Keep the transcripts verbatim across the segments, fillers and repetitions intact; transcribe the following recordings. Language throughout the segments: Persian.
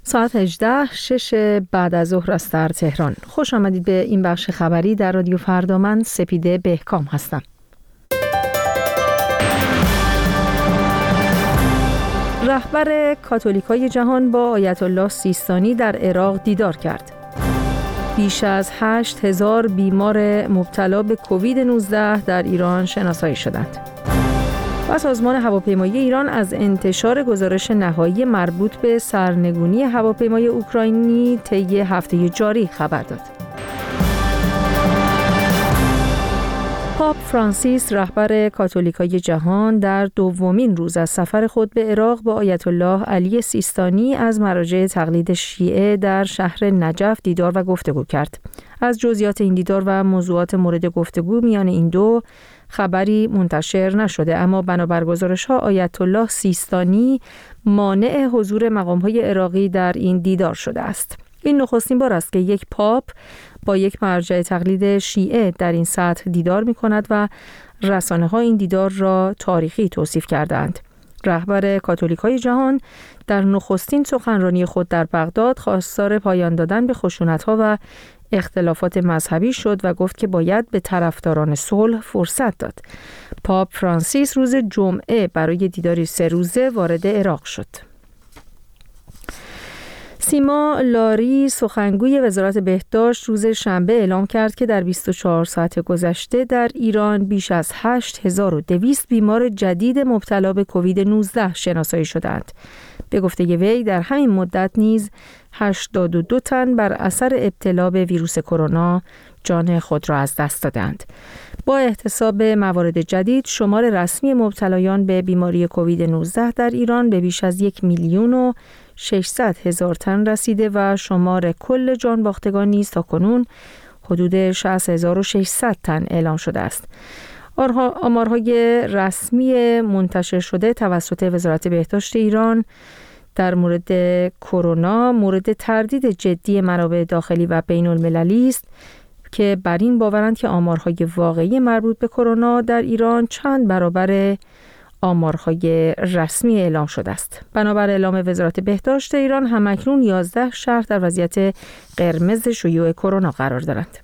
ساعت هجده شش بعد از ظهر است در تهران. خوش آمدید به این بخش خبری در رادیو فردا. من سپیده بهکام هستم. رهبر کاتولیکای جهان با آیت الله سیستانی در عراق دیدار کرد. بیش از هشت هزار بیمار مبتلا به کووید نوزده در ایران شناسایی شدند. و سازمان هواپیمایی ایران از انتشار گزارش نهایی مربوط به سرنگونی هواپیمای اوکراینی طی هفته جاری خبر داد. پاپ فرانسیس رهبر کاتولیکای جهان در دومین روز از سفر خود به عراق با آیت الله علی سیستانی از مراجع تقلید شیعه در شهر نجف دیدار و گفتگو کرد. از جزئیات این دیدار و موضوعات مورد گفتگو میان این دو خبری منتشر نشده، اما بنابر گزارش‌ها آیت الله سیستانی مانع حضور مقام‌های عراقی در این دیدار شده است. این نخستین بار است که یک پاپ با یک مرجع تقلید شیعه در این سطح دیدار می‌کند و رسانه‌ها این دیدار را تاریخی توصیف کردند. رهبر کاتولیکای جهان در نخستین سخنرانی خود در بغداد خواستار پایان دادن به خشونت‌ها و اختلافات مذهبی شد و گفت که باید به طرفداران صلح فرصت داد. پاپ فرانسیس روز جمعه برای دیداری سه روزه وارد عراق شد. سیما لاری سخنگوی وزارت بهداشت روز شنبه اعلام کرد که در بیست و چهار ساعت گذشته در ایران بیش از هشت هزار و دویست بیمار جدید مبتلا به کووید نوزده شناسایی شدند. به گفته وی در همین مدت نیز هشتاد و دو تن بر اثر ابتلا به ویروس کرونا جان خود را از دست دادند. با احتساب موارد جدید شمار رسمی مبتلایان به بیماری کووید نوزده در ایران به بیش از یک میلیون و ششصد هزار تن رسیده و شمار کل جان باختگان نیز تاکنون حدود شصت هزار و ششصد تن اعلام شده است. آمارهای رسمی منتشر شده توسط وزارت بهداشت ایران در مورد کرونا مورد تردید جدی منابع داخلی و بین المللی است که بر این باورند که آمارهای واقعی مربوط به کرونا در ایران چند برابر آمارهای رسمی اعلام شده است. بنابر اعلام وزارت بهداشت ایران همکنون یازده شهر در وضعیت قرمز شیوع کرونا قرار دارند.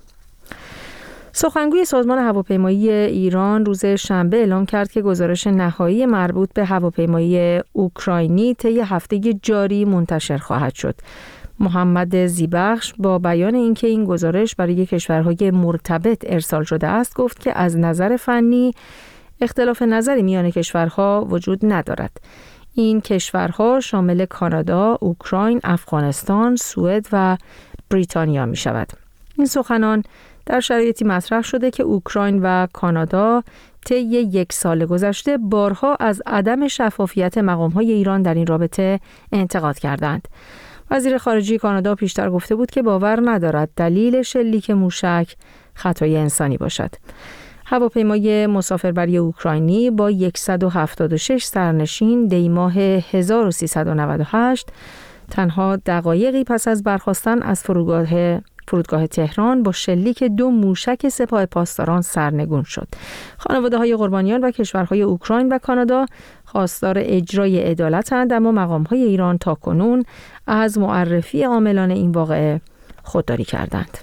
سخنگوی سازمان هواپیمایی ایران روز شنبه اعلام کرد که گزارش نهایی مربوط به هواپیمایی اوکراینی طی هفته جاری منتشر خواهد شد. محمد زیبخش با بیان اینکه این گزارش برای کشورهای مرتبط ارسال شده است گفت که از نظر فنی اختلاف نظری میان کشورها وجود ندارد. این کشورها شامل کانادا، اوکراین، افغانستان، سوئد و بریتانیا می شود. این سخنان در شرایطی مطرح شده که اوکراین و کانادا طی یک سال گذشته بارها از عدم شفافیت مقام‌های ایران در این رابطه انتقاد کردند. وزیر خارجه کانادا پیشتر گفته بود که باور ندارد دلیل شلیک موشک خطای انسانی باشد. هواپیمای مسافربری اوکراینی با صد و هفتاد و شش سرنشین دی ماه هزار و سیصد و نود و هشت تنها دقایقی پس از برخاستن از فرودگاه فرودگاه تهران با شلیک دو موشک سپاه پاسداران سرنگون شد. خانواده‌های قربانیان و کشورهای اوکراین و کانادا خواستار اجرای عدالت‌اند، اما مقام‌های ایران تاکنون از معرفی عاملان این واقعه خودداری کردند.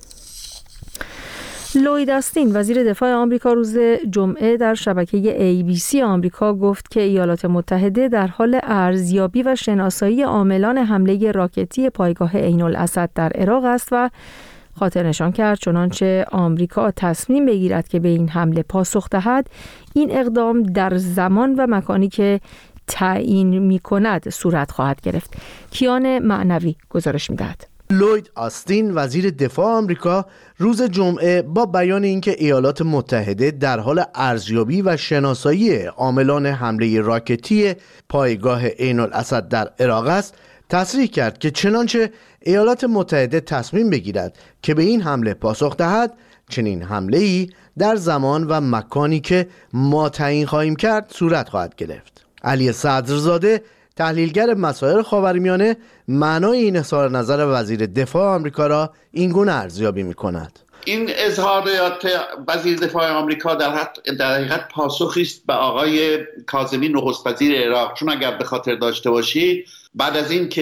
لوید استین وزیر دفاع آمریکا روز جمعه در شبکه ای بی سی آمریکا گفت که ایالات متحده در حال ارزیابی و شناسایی عاملان حمله راکتی پایگاه عین الاسد در عراق است و خاطر نشان کرد چنانچه آمریکا تصمیم بگیرد که به این حمله پاسخ دهد، این اقدام در زمان و مکانی که تعیین می‌کند صورت خواهد گرفت. کیان معنوی گزارش می‌دهد. لوید استین وزیر دفاع آمریکا روز جمعه با بیان اینکه ایالات متحده در حال ارزیابی و شناسایی عاملان حمله راکتی پایگاه عین الاسد در عراق است تصریح کرد که چنانچه ایالات متحده تصمیم بگیرد که به این حمله پاسخ دهد، چنین حمله‌ای در زمان و مکانی که ما تعیین خواهیم کرد صورت خواهد گرفت. علی صدرزاده تحلیلگر مسائل خاورمیانه معنای این اظهار نظر وزیر دفاع آمریکا را این گونه ارزیابی می‌کند. این اظهارات وزیر دفاع آمریکا در در حقیقت پاسخی است به آقای کاظمی نخست وزیر عراق، چون اگر به خاطر داشته باشی بعد از این که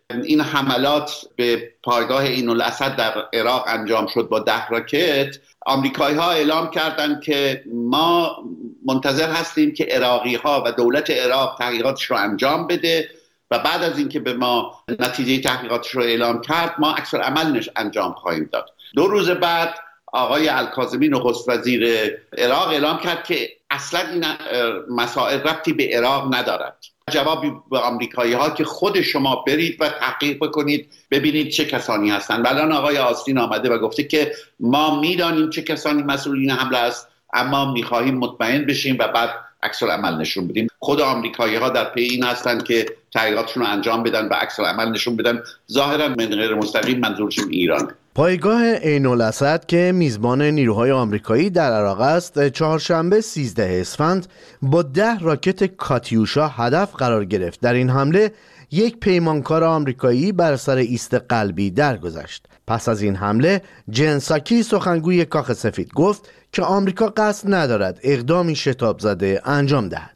این حملات به پایگاه عین الاسد در عراق انجام شد با ده راکت، آمریکایی ها اعلام کردند که ما منتظر هستیم که عراقی ها و دولت عراق تحقیقاتش رو انجام بده و بعد از اینکه به ما نتیجه تحقیقاتش رو اعلام کرد ما عکس العملش انجام خواهیم داد. دو روز بعد آقای الکاظمی نخست وزیر عراق اعلام کرد که اصلا این مسائل ربطی به عراق ندارد. جوابی به آمریکایی ها که خود شما برید و تحقیق بکنید ببینید چه کسانی هستند. الان آقای آستین آمده و گفته که ما میدانیم چه کسانی مسئولین حمله است، اما میخواهیم مطمئن بشیم و بعد عکس العمل نشون بدیم. خود آمریکایی ها در پی این هستند که تحقیقاتشون رو انجام بدن و عکس العمل نشون بدن. ظاهرا من غیر مستقیم منظورشون ایرانه. پایگاه عین الاسد که میزبان نیروهای آمریکایی در عراق است، چهارشنبه سیزده اسفند با ده راکت کاتیوشا هدف قرار گرفت. در این حمله یک پیمانکار آمریکایی بر سر ایست قلبی درگذشت. پس از این حمله جن ساکی سخنگوی کاخ سفید گفت که آمریکا قصد ندارد اقدامی شتاب زده انجام دهد.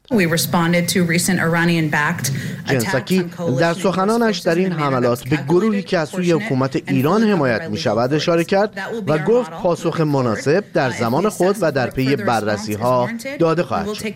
جن ساکی در سخنانش در این حملات به گروهی که از سوی حکومت ایران حمایت می شود اشاره کرد و گفت پاسخ مناسب در زمان خود و در پی بررسی ها داده خواهد شد.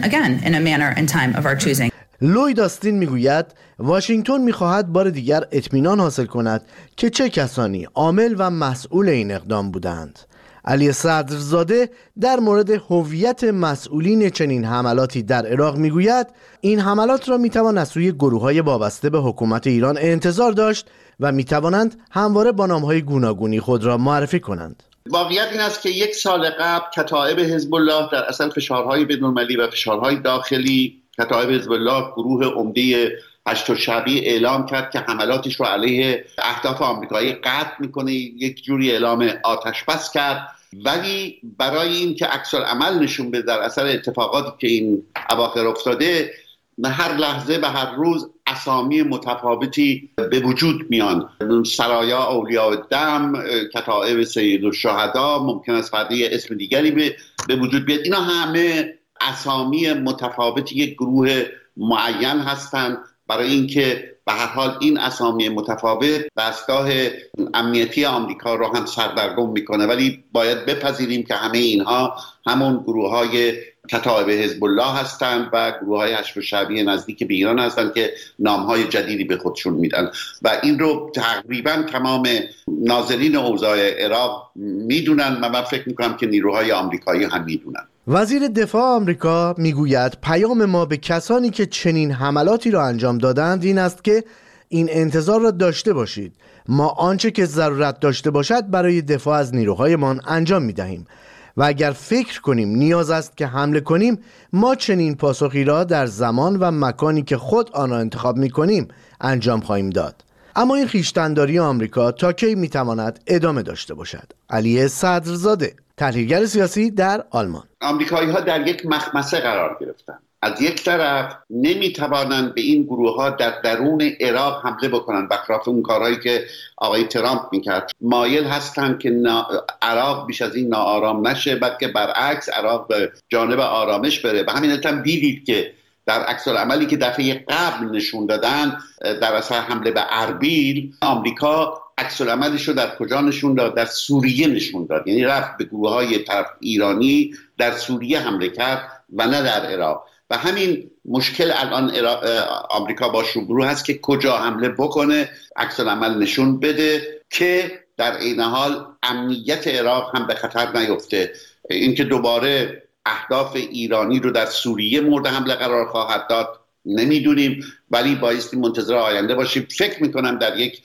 لوید آستین میگوید واشنگتن میخواهد بار دیگر اطمینان حاصل کند که چه کسانی عامل و مسئول این اقدام بودند. علی صدرزاده در مورد هویت مسئولین چنین حملاتی در عراق میگوید این حملات را میتوان از سوی گروه‌های وابسته به حکومت ایران انتظار داشت و میتوانند همواره با نام‌های گوناگونی خود را معرفی کنند. واقعیت این است که یک سال قبل کتایب حزب الله در اصل فشارهای بین‌المللی و فشارهای داخلی، کتایب حزب الله گروه عمده هشت شعبی اعلام کرد که حملاتش رو علیه اهداف آمریکایی قطع میکنه، یک جوری اعلام آتش بس کرد. ولی برای این که عکس العمل نشون بده در اثر اتفاقاتی که این اواخر افتاده، هر لحظه و هر روز اسامی متفاوتی به وجود میان. سرایا اولیاء الدم، کتایب سید الشهدا، ممکن است فردا اسم دیگری به, به وجود بیاد. اینا همه اسامی متفاوتی یک گروه معین هستند. برای اینکه به هر حال این اسامی متفاوت دستگاه امنیتی آمریکا رو هم سردرگم میکنه، ولی باید بپذیریم که همه اینها همون گروه های کتایب حزب الله هستند و گروه های حشد شعبی نزدیک به ایران هستند که نام های جدیدی به خودشون میدن و این رو تقریبا تمام ناظرین اوضاع عراق میدونن و من فکر میکنم که نیروهای آمریکایی هم میدونن. وزیر دفاع آمریکا میگوید پیام ما به کسانی که چنین حملاتی را انجام دادند این است که این انتظار را داشته باشید. ما آنچه که ضرورت داشته باشد برای دفاع از نیروهایمان انجام میدهیم و اگر فکر کنیم نیاز است که حمله کنیم ما چنین پاسخی را در زمان و مکانی که خود آن را انتخاب میکنیم انجام خواهیم داد. اما این خویشتن‌داری آمریکا تا کی میتواند ادامه داشته باشد؟ علی صدرزاده، تحلیلگر سیاسی در آلمان. آمریکایی ها در یک مخمسه قرار گرفتند. از یک طرف نمیتوانند به این گروه ها در درون عراق حمله بکنند، برخلاف اون کارهایی که آقای ترامپ میکرد. مایل هستند که عراق بیش از این ناآرام نشه، بلکه برعکس عراق به جانب آرامش بره. و همین هم دیدید که در عکس العملی که دفعه قبل نشون دادن در اثر حمله به اربیل، آمریکا عکس العملش رو در کجا نشون داد؟ در سوریه نشون داد. یعنی رفت به گروه های طرف ایرانی در سوریه حمله کرد و نه در عراق. و همین مشکل الان آمریکا باش روبرو هست که کجا حمله بکنه، عکس العمل نشون بده که در این حال امنیت عراق هم به خطر نیفته. اینکه دوباره اهداف ایرانی رو در سوریه مورد حمله قرار خواهد داد نمیدونیم، ولی بایستی منتظر آینده باشیم. فکر میکنم در یک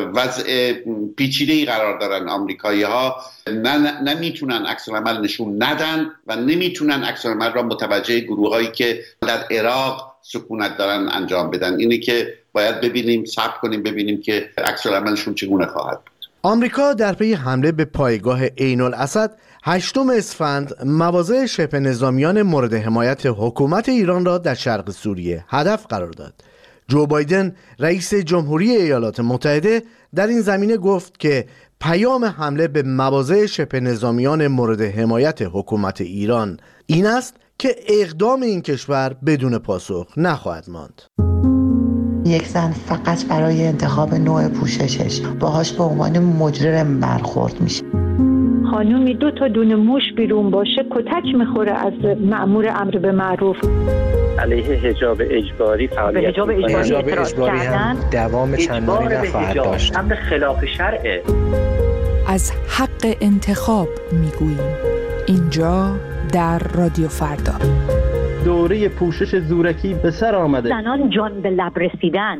وضع پیچیده‌ای قرار دارن آمریکایی ها، نه نمیتونن عکس العمل نشون ندن و نمیتونن عکس العمل را متوجه گروهایی که در عراق سکونت دارن انجام بدن. اینه که باید ببینیم، صبر کنیم ببینیم که عکس العملشون چگونه خواهد بود. آمریکا در پی حمله به پایگاه عین الاسد هشتم اسفند مواضع شبه نظامیان مورد حمایت حکومت ایران را در شرق سوریه هدف قرار داد. جو بایدن رئیس جمهوری ایالات متحده در این زمینه گفت که پیام حمله به مواضع شبه نظامیان مورد حمایت حکومت ایران این است که اقدام این کشور بدون پاسخ نخواهد ماند. یک زن فقط برای انتخاب نوع پوششش باهاش به عنوان مجرم برخورد میشه. خانومی دو تا دونه موش بیرون باشه کتک میخوره از مأمور امر به معروف. علیه حجاب اجباری فعالیت حجاب اجباری, حجاب اجباری هم دوام چندانی نخواهد داشت. امر خلاف شرعه. از حق انتخاب میگوییم اینجا در رادیو فردا. دوره پوشش زورکی به سر آمده. زنان جان به لب رسیدن.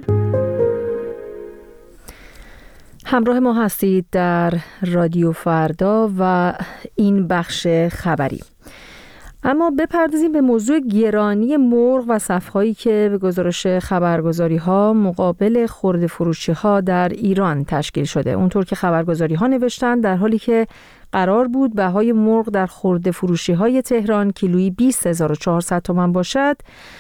همراه ما هستید در رادیو فردا و این بخش خبری. اما بپردازیم به موضوع گرانی مرغ و صف‌هایی که به گزارش خبرگزاری‌ها مقابل خرده فروشی‌ها در ایران تشکیل شده. اونطور که خبرگزاری‌ها نوشتن در حالی که قرار بود بهای مرغ در خرده فروشی‌های تهران کیلویی بیست هزار و چهارصد تومان باشد،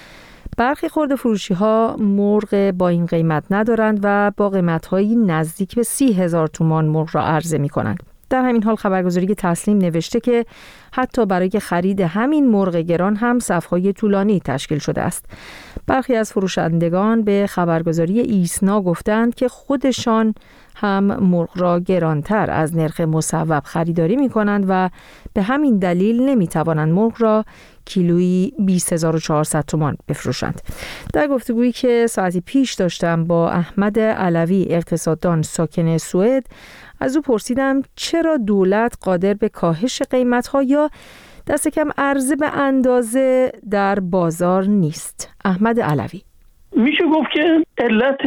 برخی خرده فروشی‌ها مرغ با این قیمت ندارند و با قیمت‌هایی نزدیک به سی هزار تومان مرغ را عرضه می‌کنند. در همین حال خبرگزاری تسلیم نوشته که حتی برای خرید همین مرغ گران هم صف‌های طولانی تشکیل شده است. برخی از فروشندگان به خبرگزاری ایسنا گفتند که خودشان هم مرغ را گرانتر از نرخ مصوب خریداری می کنند و به همین دلیل نمی توانند مرغ را کیلویی بیست هزار و چهارصد تومان بفروشند. در گفتگویی که ساعتی پیش داشتم با احمد علوی اقتصاددان ساکن سوئد، از او پرسیدم چرا دولت قادر به کاهش قیمت‌ها یا دست کم عرضه به اندازه در بازار نیست. احمد علوی: میشه گفت که علت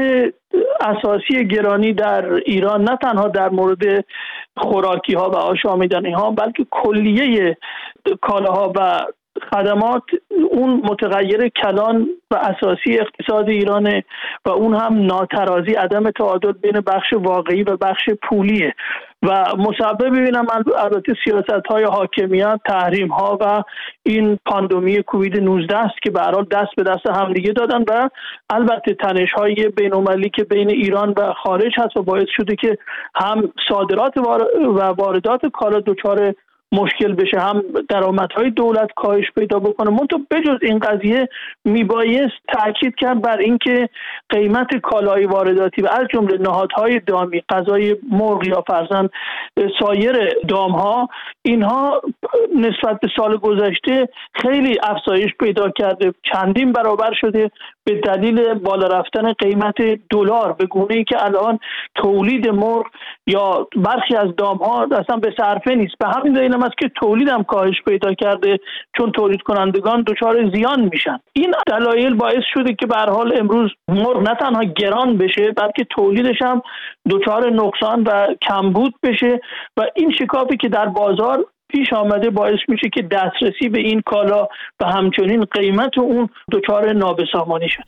اساسی گرانی در ایران نه تنها در مورد خوراکی ها و آشامیدنی ها بلکه کلیه کالاها و خدمات اون متغیر کلان و اساسی اقتصاد ایرانه و اون هم ناترازی، عدم تعادل بین بخش واقعی و بخش پولیه و مسبب ببینم البته سیاست‌های حاکمیت، تحریم‌ها و این پاندمی کووید نوزده است که به هر حال دست به دست همدیگه دادن و البته تنش‌های بین‌المللی که بین ایران و خارج هست و باعث شده که هم صادرات و واردات کالا دچار مشکل بشه، هم درآمدهای دولت کاهش پیدا بکنه. منتها بجز این قضیه میبایست تاکید کرد بر اینکه قیمت کالای وارداتی و از جمله نهادهای دامی، غذای مرغ یا فرضاً سایر دامها، اینها نسبت به سال گذشته خیلی افزایش پیدا کرده، چندین برابر شده به دلیل بالا رفتن قیمت دلار، به گونه‌ای که الان تولید مرغ یا برخی از دامها اصلا به صرفه نیست. به همین دلیل هم است که تولید هم کاهش پیدا کرده، چون تولید کنندگان دچار زیان میشن. این دلایل باعث شده که به هر حال امروز مرغ نه تنها گران بشه بلکه تولیدش هم دچار نقصان و کمبود بشه و این شکافی که در بازار پیش آمده باعث میشه که دسترسی به این کالا و همچنین قیمت اون دچار نابسامانی شده.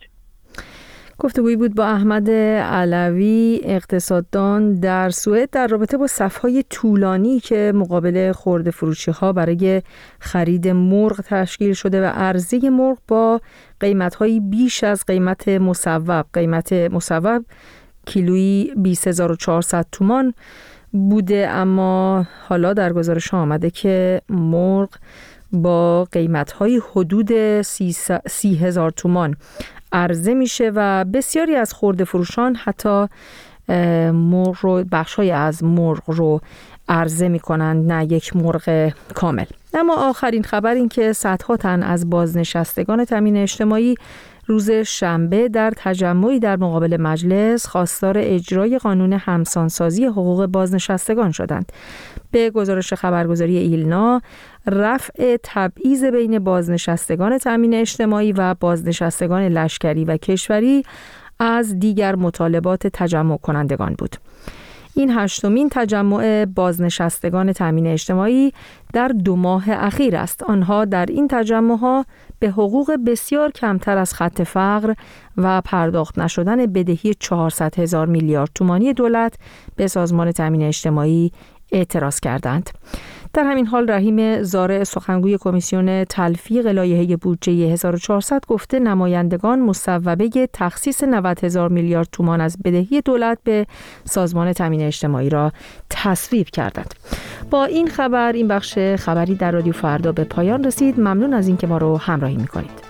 گفتگویی بود با احمد علوی اقتصاددان در سوئد در رابطه با صف‌های طولانی که مقابل خرده فروشی‌ها برای خرید مرغ تشکیل شده و عرضه مرغ با قیمت‌های بیش از قیمت مصوب. قیمت مصوب کیلویی بیست هزار و چهارصد تومان بوده، اما حالا در گزارش آمده که مرغ با قیمت‌های حدود سی هزار تومان عرضه میشه و بسیاری از خرده فروشان حتی مرغ رو، بخشای از مرغ رو عرضه میکنند، نه یک مرغ کامل. اما آخرین خبر این که صدها تن از بازنشستگان تامین اجتماعی روز شنبه در تجمعی در مقابل مجلس خواستار اجرای قانون همسانسازی حقوق بازنشستگان شدند. به گزارش خبرگزاری ایلنا، رفع تبعیض بین بازنشستگان تامین اجتماعی و بازنشستگان لشکری و کشوری از دیگر مطالبات تجمع کنندگان بود. این هشتمین تجمع بازنشستگان تامین اجتماعی در دو ماه اخیر است. آنها در این تجمع‌ها به حقوق بسیار کمتر از خط فقر و پرداخت نشدن بدهی چهارصد هزار میلیارد تومانی دولت به سازمان تامین اجتماعی اعتراض کردند. در همین حال رحیم زارع سخنگوی کمیسیون تلفیق لایحه بودجه هزار و چهارصد گفته نمایندگان مصوبه تخصیص نود هزار میلیارد تومان از بدهی دولت به سازمان تامین اجتماعی را تصویب کردند. با این خبر این بخش خبری در رادیو فردا به پایان رسید. ممنون از اینکه ما رو همراهی می‌کنید.